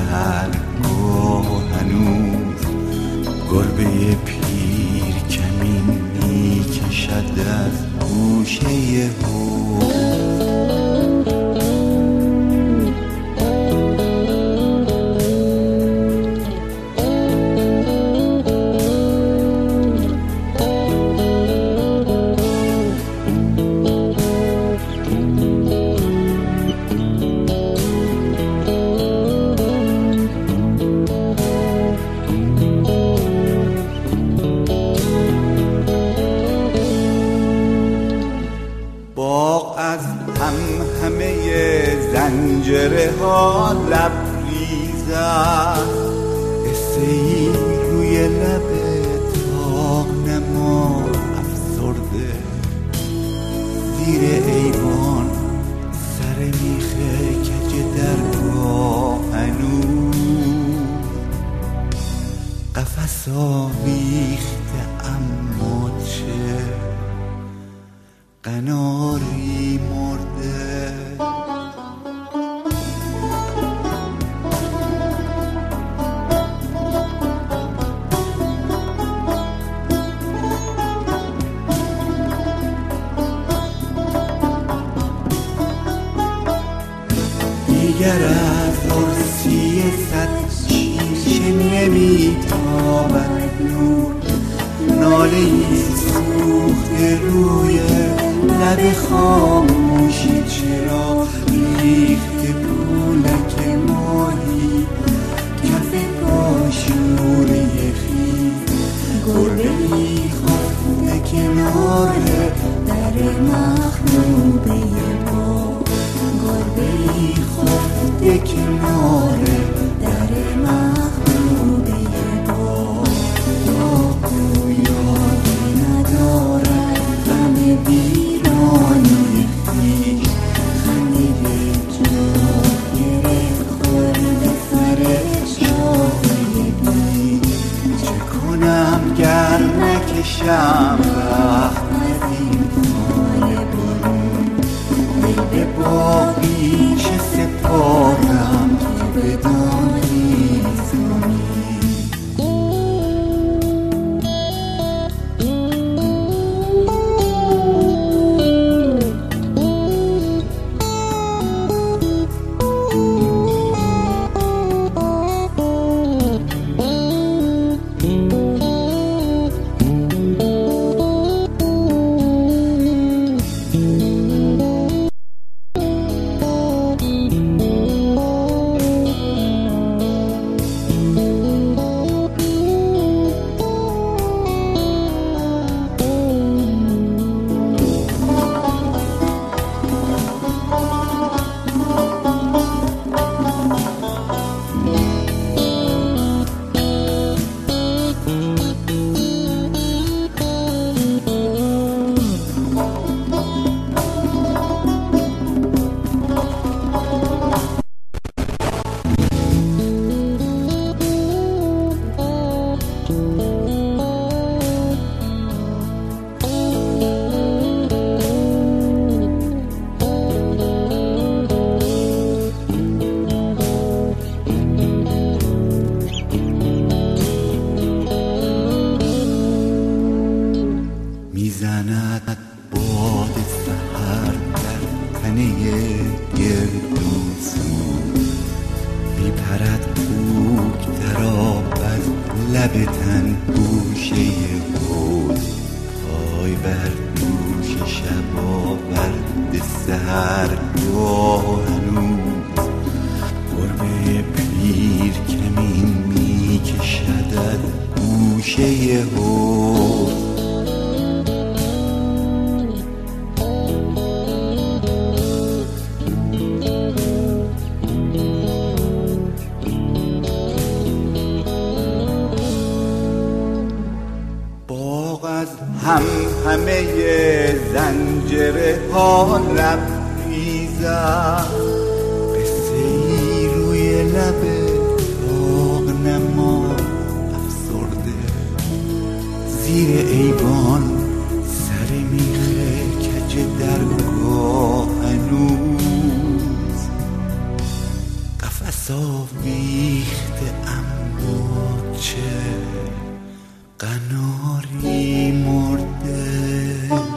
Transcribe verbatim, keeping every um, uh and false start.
سحرگاه هنوز گربه پیر کمین می کشد از گوشه حوض. باغ از هم همه زنجره ها لبریز است، قصه ای روی لب داغ نما افسرده. زیر ایوان سر میخه کج درگاه هنوز قفس آویخته، اما چه قناری مرده. دیگر از عرصی صد شیشه نمیتابد نور، ناله ای سوخته روی لب خاموشی. چرا ریخته پولک ماهی کف پاشوری خیز، گربه ای خفته کنار در مخروبه باغ، گربه ای خفته کنار در مخروبه باغ. باغ یادی ندارد غم ویرانی خویش، خنده جا گرفت خورد سر شاخه بیش. چه کنم گر نکشم وقت از این خانه برون، دل به باقی چه سپارم که بدانی زمین. میزند باد سحر در تنه گردوسو، میپرد کوک در آب از لب تن گوشه حوض. پای بر دوش شب آورد سحرگاه هنوز گربه پیر کمین میکشد از گوشه حوض. هم همه زنجره ها لبریز است، قصه ای روی لب داغ نما افسرده. زیر ایوان سر میخه کج درگاه هنوز قفس نفس آویخته اما چه قناری مرده.